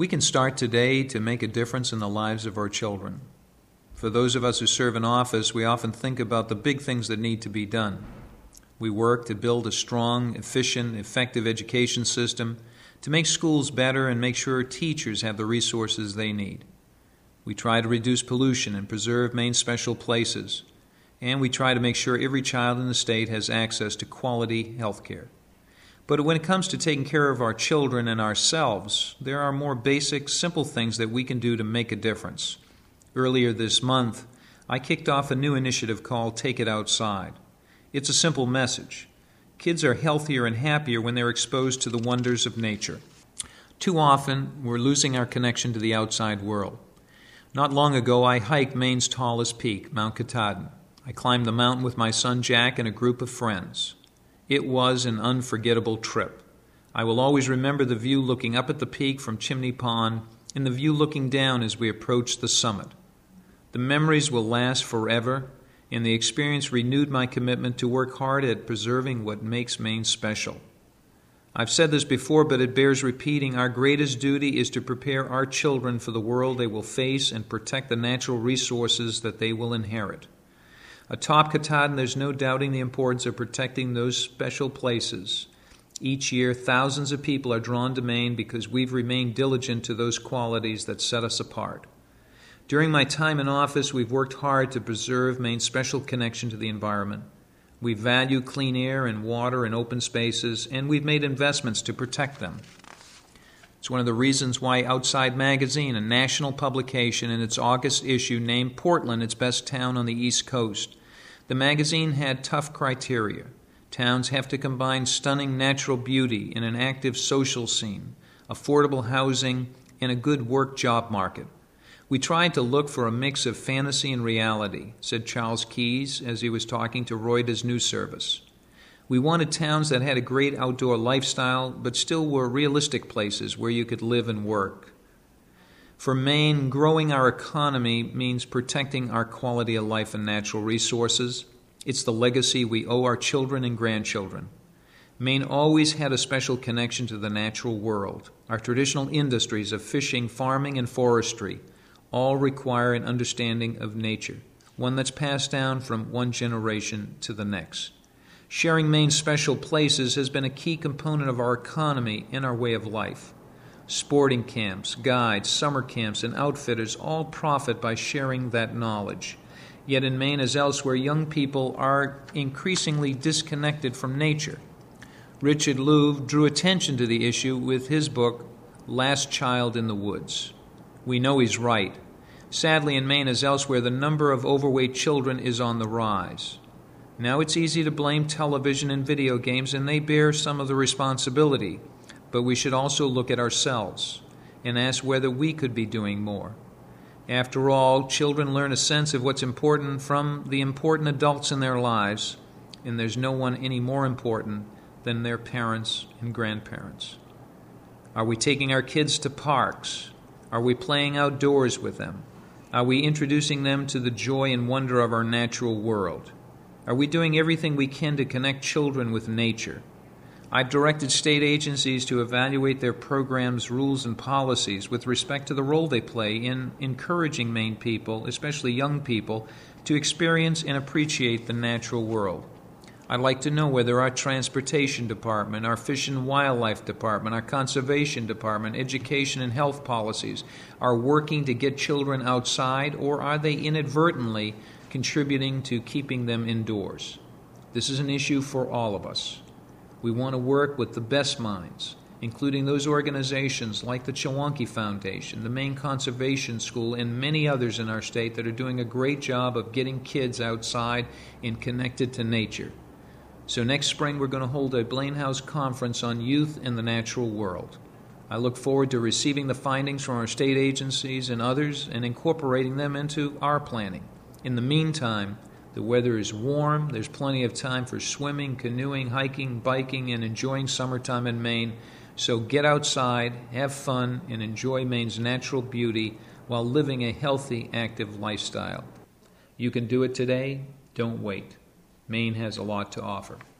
We can start today to make a difference in the lives of our children. For those of us who serve in office, we often think about the big things that need to be done. We work to build a strong, efficient, effective education system, to make schools better and make sure teachers have the resources they need. We try to reduce pollution and preserve Maine's special places, and we try to make sure every child in the state has access to quality health care. But when it comes to taking care of our children and ourselves, there are more basic, simple things that we can do to make a difference. Earlier this month, I kicked off a new initiative called Take It Outside. It's a simple message. Kids are healthier and happier when they're exposed to the wonders of nature. Too often, we're losing our connection to the outside world. Not long ago, I hiked Maine's tallest peak, Mount Katahdin. I climbed the mountain with my son Jack and a group of friends. It was an unforgettable trip. I will always remember the view looking up at the peak from Chimney Pond and the view looking down as we approached the summit. The memories will last forever, and the experience renewed my commitment to work hard at preserving what makes Maine special. I've said this before, but it bears repeating. Our greatest duty is to prepare our children for the world they will face and protect the natural resources that they will inherit. Atop Katahdin, there's no doubting the importance of protecting those special places. Each year, thousands of people are drawn to Maine because we've remained diligent to those qualities that set us apart. During my time in office, we've worked hard to preserve Maine's special connection to the environment. We value clean air and water and open spaces, and we've made investments to protect them. It's one of the reasons why Outside Magazine, a national publication, in its August issue named Portland its best town on the East Coast. The magazine had tough criteria. Towns have to combine stunning natural beauty and an active social scene, affordable housing, and a good work-job market. We tried to look for a mix of fantasy and reality, said Charles Keyes as he was talking to Reuters News Service. We wanted towns that had a great outdoor lifestyle, but still were realistic places where you could live and work. For Maine, growing our economy means protecting our quality of life and natural resources. It's the legacy we owe our children and grandchildren. Maine always had a special connection to the natural world. Our traditional industries of fishing, farming, and forestry all require an understanding of nature, one that's passed down from one generation to the next. Sharing Maine's special places has been a key component of our economy and our way of life. Sporting camps, guides, summer camps, and outfitters all profit by sharing that knowledge. Yet in Maine, as elsewhere, young people are increasingly disconnected from nature. Richard Louv drew attention to the issue with his book, Last Child in the Woods. We know he's right. Sadly, in Maine, as elsewhere, the number of overweight children is on the rise. Now it's easy to blame television and video games, and they bear some of the responsibility. But we should also look at ourselves and ask whether we could be doing more. After all, children learn a sense of what's important from the important adults in their lives, and there's no one any more important than their parents and grandparents. Are we taking our kids to parks? Are we playing outdoors with them? Are we introducing them to the joy and wonder of our natural world? Are we doing everything we can to connect children with nature? I've directed state agencies to evaluate their programs, rules, and policies with respect to the role they play in encouraging Maine people, especially young people, to experience and appreciate the natural world. I'd like to know whether our transportation department, our fish and wildlife department, our conservation department, education and health policies are working to get children outside, or are they inadvertently contributing to keeping them indoors? This is an issue for all of us. We want to work with the best minds, including those organizations like the Chewonki Foundation, the Maine Conservation School, and many others in our state that are doing a great job of getting kids outside and connected to nature. So next spring, we're going to hold a Blaine House conference on youth and the natural world. I look forward to receiving the findings from our state agencies and others and incorporating them into our planning. In the meantime, the weather is warm, there's plenty of time for swimming, canoeing, hiking, biking, and enjoying summertime in Maine. So get outside, have fun, and enjoy Maine's natural beauty while living a healthy, active lifestyle. You can do it today. Don't wait. Maine has a lot to offer.